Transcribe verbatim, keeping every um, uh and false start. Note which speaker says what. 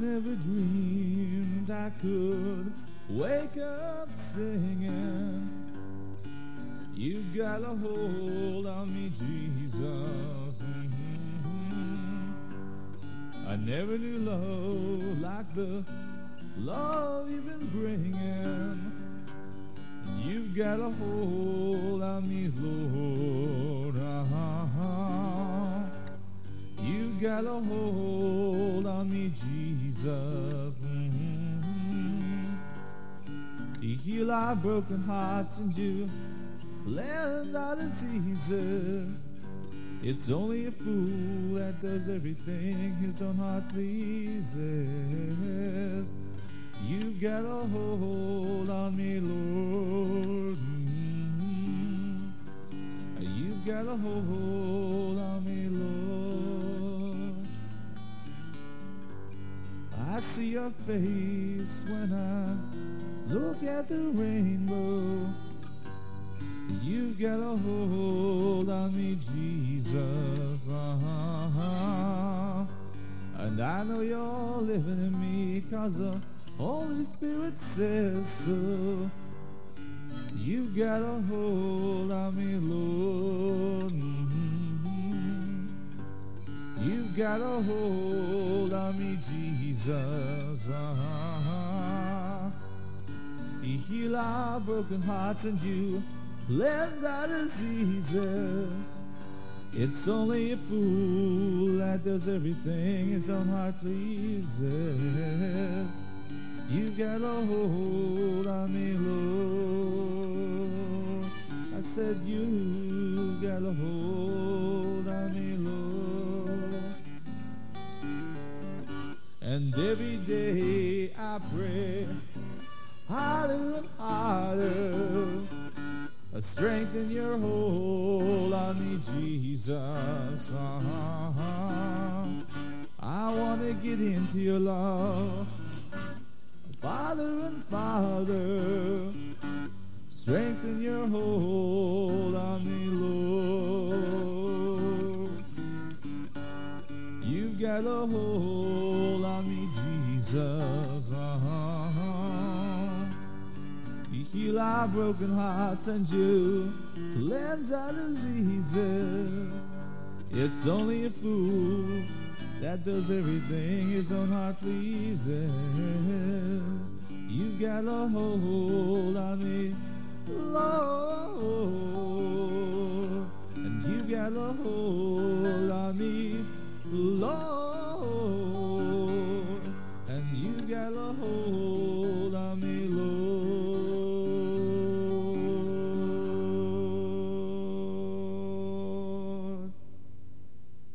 Speaker 1: never dreamed I could wake up singing. You got a hold on me, Jesus. Mm-hmm. I never knew love like the love you've been bringing. You've got a hold on me, Lord. Uh-huh. You've got a hold on me, Jesus. Mm-hmm. You heal our broken hearts and you cleanse our diseases. It's only a fool that does everything his own heart pleases. You've got a hold on me, Lord. Mm-hmm. You've got a hold on me, Lord. I see your face when I look at the rainbow. You've got a hold on me, Jesus. Uh-huh. And I know you're living in me 'cause the Holy Spirit says so. You've got a hold on me, Lord. Mm-hmm. You've got a hold on me, Jesus. Uh-huh. You heal our broken hearts and you cleanse our diseases. It's only a fool that does everything his own heart pleases. You got a hold on me, Lord. I said you got a hold on me, Lord. And every day I pray harder and harder. Strengthen your hold on me, Jesus. Uh-huh. I want to get into your love, Father and Father. Strengthen your hold on me, Lord. You've got a hold on me, Jesus. Uh-huh. You heal our broken hearts and you cleanse our diseases. It's only a fool that does everything his own heart pleases. You've got a hold on me, Lord. And you've got a hold on me, Lord.